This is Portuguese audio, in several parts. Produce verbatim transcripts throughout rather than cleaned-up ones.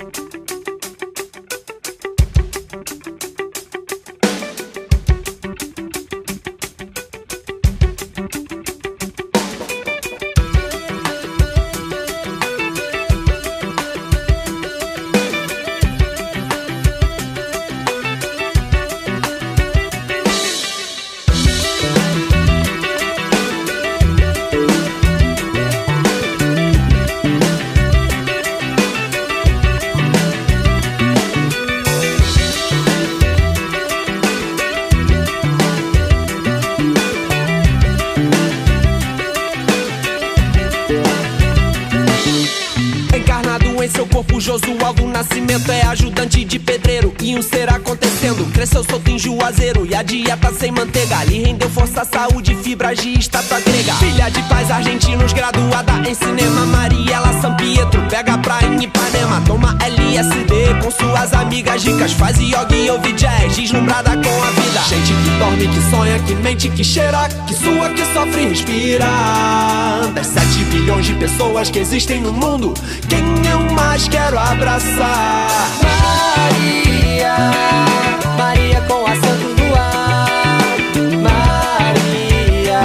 Em seu corpo, Josualdo do Nascimento é ajudante de pedreiro e um ser acontecendo. Cresceu solto em Juazeiro e a dieta sem manteiga lhe rendeu força, saúde, fibras de estátua grega. Filha de pais argentinos, graduada em cinema, Mariela Sampietro pega praia em Ipanema. Toma L S D com suas amigas ricas, faz yoga e ouve jazz, deslumbrada com a vida. Gente que dorme, que sonha, que mente, que cheira, que sua, que sofre e respira. Das sete bilhões de pessoas que existem no mundo, quem eu mais quero abraçar? Maria, Maria com acento no ar. Maria,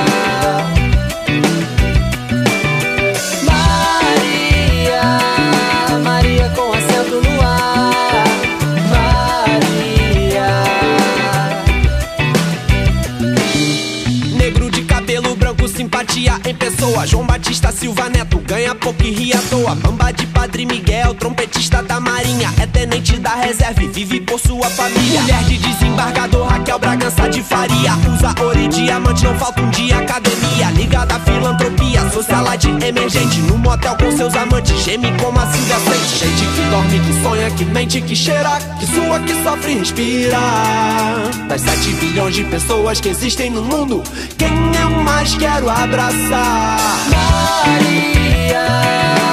Maria, Maria com acento no ar. Maria, negro de cabelo branco, simpatia em pessoa. João Batista Silva Neto ganha pouco e ri à toa. Bamba de Padre Miguel, trompetista da Marinha, é tenente da reserva e vive por sua família. Mulher de desembargador, Raquel Bragança de Faria, usa ouro e diamante, não falta um dia academia. Ligada à filantropia, socialite emergente, no motel com seus amantes, geme como a Silvia Sente. Gente que dorme, que sonha, que mente, que cheira, que sua, que sofre e respira. Das sete bilhões de pessoas que existem no mundo, quem eu mais quero abraçar? Maria,